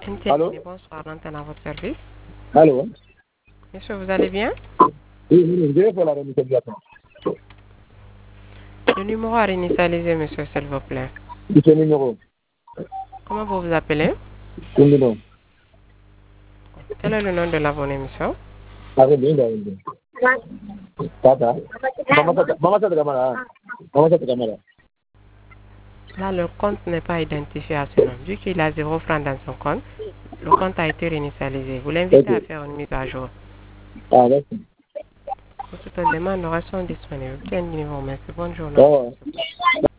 Allô? Bonsoir, l'antenne à votre service. Allô? Monsieur, vous allez bien? Oui, oui, je vais faire la réinitialisation. Le numéro à réinitialiser, monsieur, s'il vous plaît. C'est le numéro. Comment vous vous appelez? Le numéro. Quel est le nom de l'abonné, monsieur? Avec bien, bien. Tata. Maman, ça te camarade. Maman, ça te camarade. Là, le compte n'est pas identifié à ce nom. Vu qu'il a 0 francs dans son compte, le compte a été réinitialisé. Vous l'invitez à Ok. faire une mise à jour. Ah, d'accord. Pour toute une demande, nous restons disponibles. Quel numéro, merci. Bonne journée. Oh.